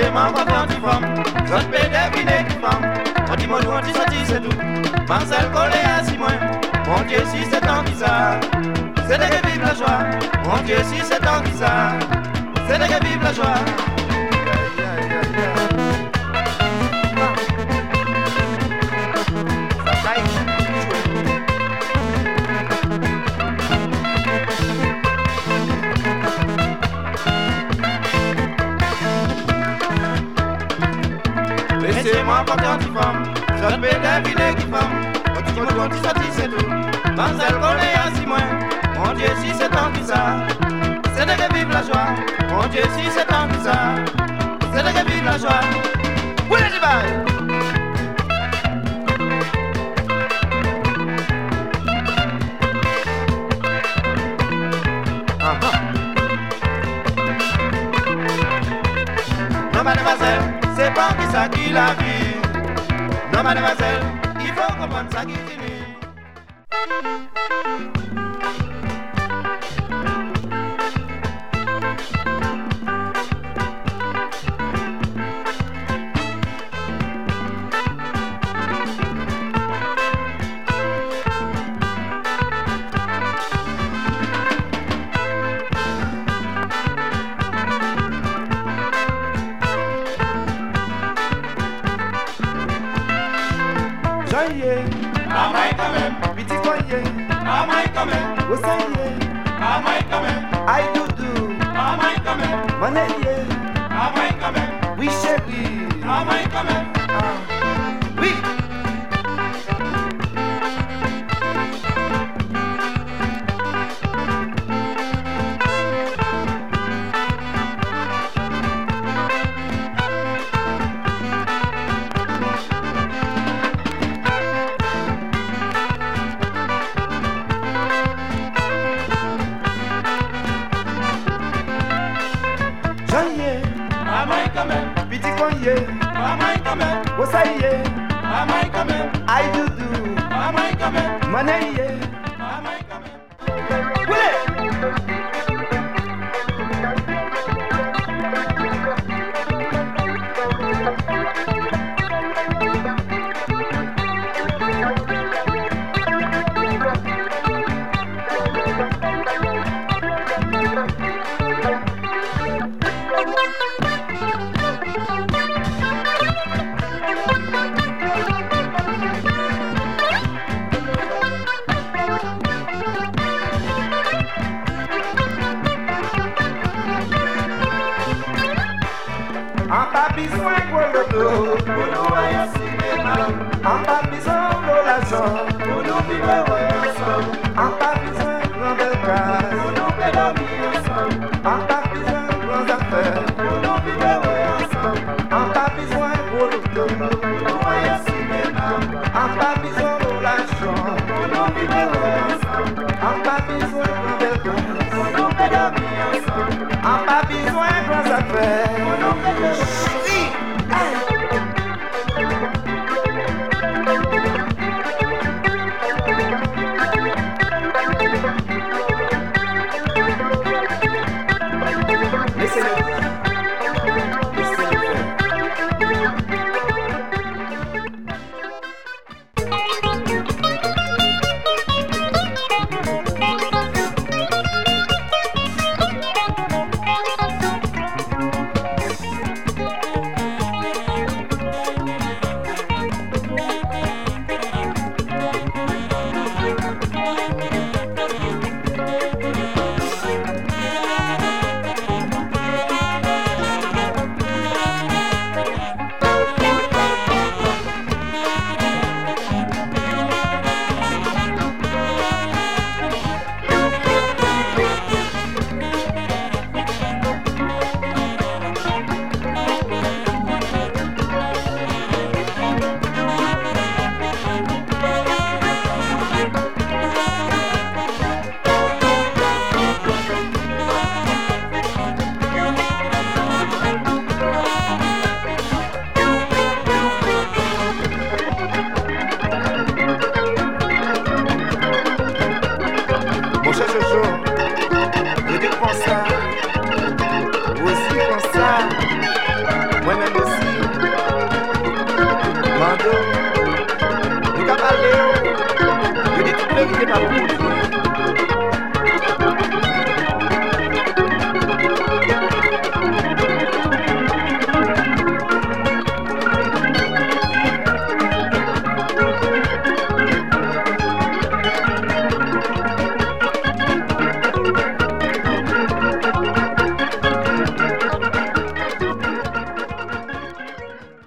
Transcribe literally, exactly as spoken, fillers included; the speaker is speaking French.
Laissez-moi rencontrer une femme, je ne peux deviner qui femme. On dit mon on dit sorti c'est tout. Marcel collé à six mois. Mon Dieu si c'est tant qui ça. C'est de que vive la joie. Mon Dieu si c'est tant qui ça. C'est de que vive la joie. Laissez-moi porter un petit femme, je ne peux deviner qui femme. Quand tu me dois, tu sortis, c'est tout. Marcel collé à six mois. Mon Dieu, si c'est tant que ça, c'est de que vive la joie. Mon Dieu, si c'est tant que ça, c'est de que vive la joie. Où est le bail? Non, mademoiselle, c'est pas qui ça qui la vie. Non, mademoiselle, il faut comprendre ça qui finit. c'est pas pour